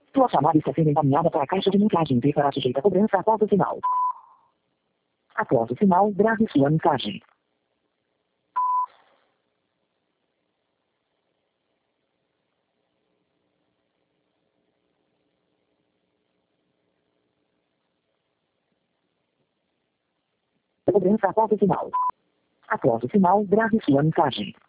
Sua chamada está sendo encaminhada para a caixa de mensagens e será sujeita a cobrança após o sinal. Após o sinal, grave sua mensagem. Cobrança após o sinal. Após o sinal, grave sua mensagem.